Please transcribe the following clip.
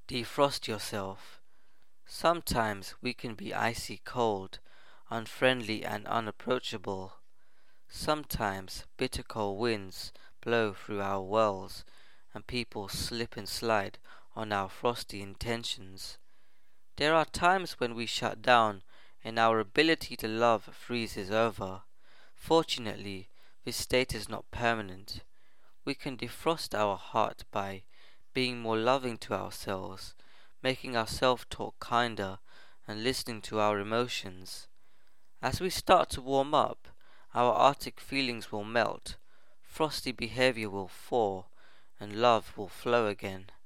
Defrost yourself. Sometimes we can be icy cold, unfriendly and unapproachable. Sometimes bitter cold winds blow through our wells, and people slip and slide on our frosty intentions. There are times when we shut down and our ability to love freezes over. Fortunately, this state is not permanent. We can defrost our heart by being more loving to ourselves, making our self-talk kinder, and listening to our emotions. As we start to warm up, our arctic feelings will melt, frosty behavior will thaw, and love will flow again.